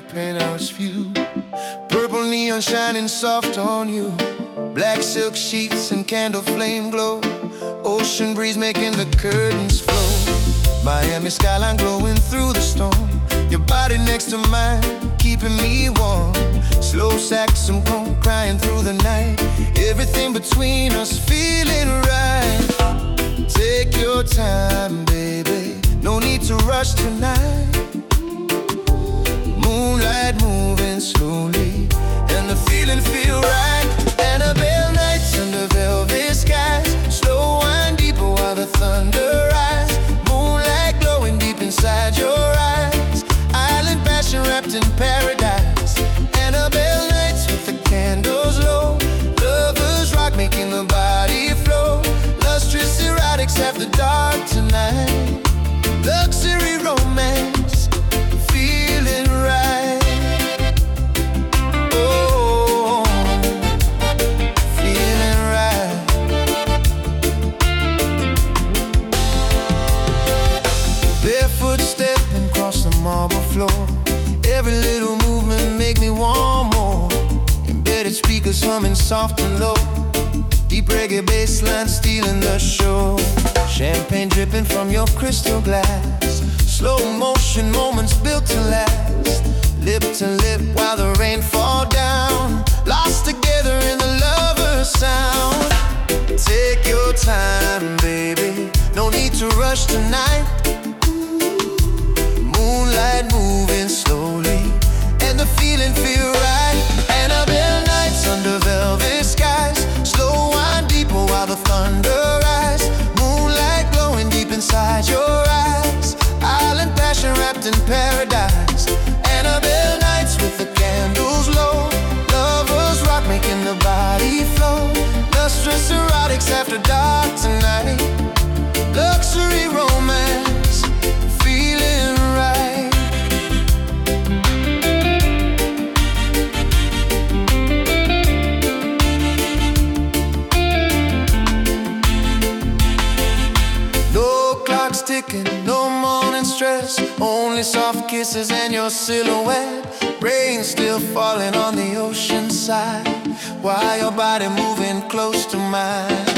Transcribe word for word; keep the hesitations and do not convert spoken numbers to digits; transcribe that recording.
penthouse view. Purple neon shining soft on you. Black silk sheets and candle flame glow. Ocean breeze making the curtains flow. Miami skyline glowing through the storm. Your body next to mine, keeping me warm. Slow saxophone crying through the night. Everything between us feeling right. Take your time, baby, no need to rush tonight. Moonlight moving slowly, and the feeling feel right. Annabelle nights under velvet skies. Slow wine deeper while the thunder rise. Moonlight glowing deep inside your eyes. Island passion wrapped in paradise. Annabelle nights with the candles low. Lovers rock making the body flow. Lustrous erotics after dark tonight. Luxury romance, feeling right. Oh, feeling right. Barefoot stepping across the marble floor. Every little movement make me want more. Embedded speakers humming soft and low. Deep reggae bass line stealing the show. Champagne dripping from your crystal glass. Slow motion moments built to last. Lip to lip while the rain fall down. Lost together in the lover's sound. Take your time, baby, no need to rush tonight. Moonlight moving slowly, and the feeling feel right. Annabelle nights under velvet skies. Slow wine deeper while the thunder rise. Moonlight glowing deep inside your eyes. Island passion wrapped in paradise. Annabelle nights with the candles low. Lovers rock making the body flow. Lustrous erotics after dark tonight. Luxury romance, feeling right. No clocks ticking, no morning stress. Only soft kisses and your silhouette. Rain still falling on the ocean side, while your body moving close to mine.